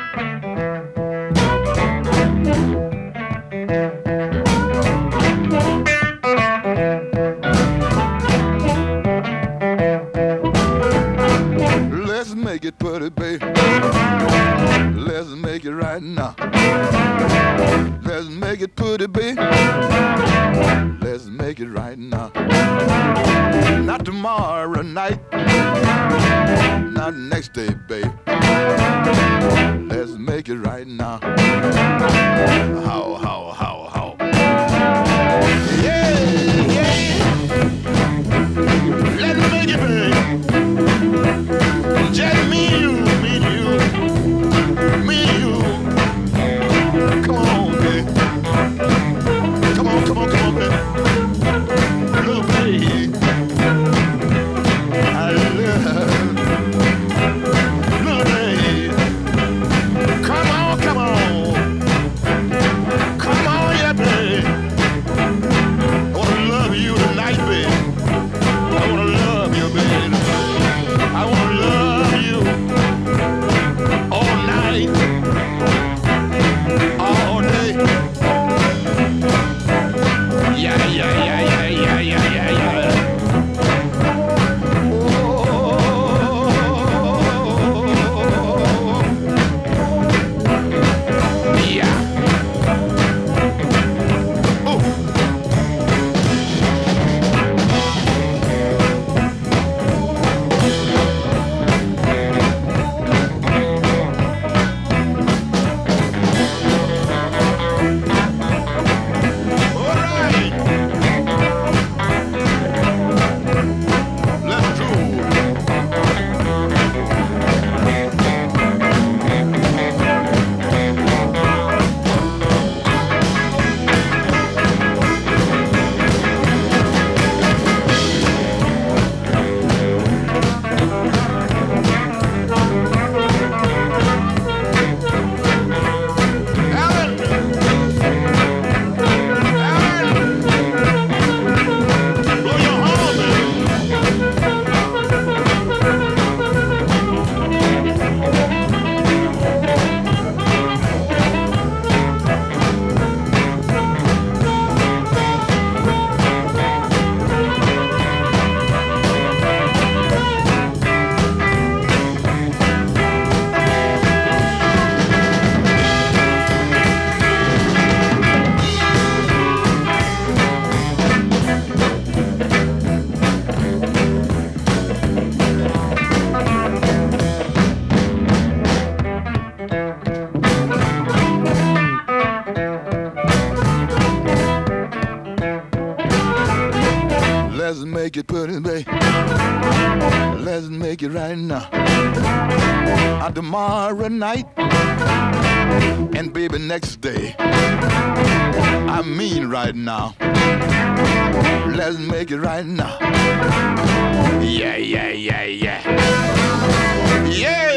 Let's make it pretty, baby. Let's make it right now. Let's make it pretty, baby. Let's make it right now. Not tomorrow night, not next day, babe. Let's make it right now. How? Yeah, yeah. Let's make it, babe. Just me and you, me and you, me and you. Come on, babe. Come on, babe. Little baby. I love little baby. Come on. Come on, yeah, babe. I wanna love you tonight, babe. I wanna love you, babe. I wanna love you all night, all day. Yeah. Let's make it pretty, babe. Let's make it right now. Tomorrow night and baby next day. I mean right now. Let's make it right now. Yeah. Yeah.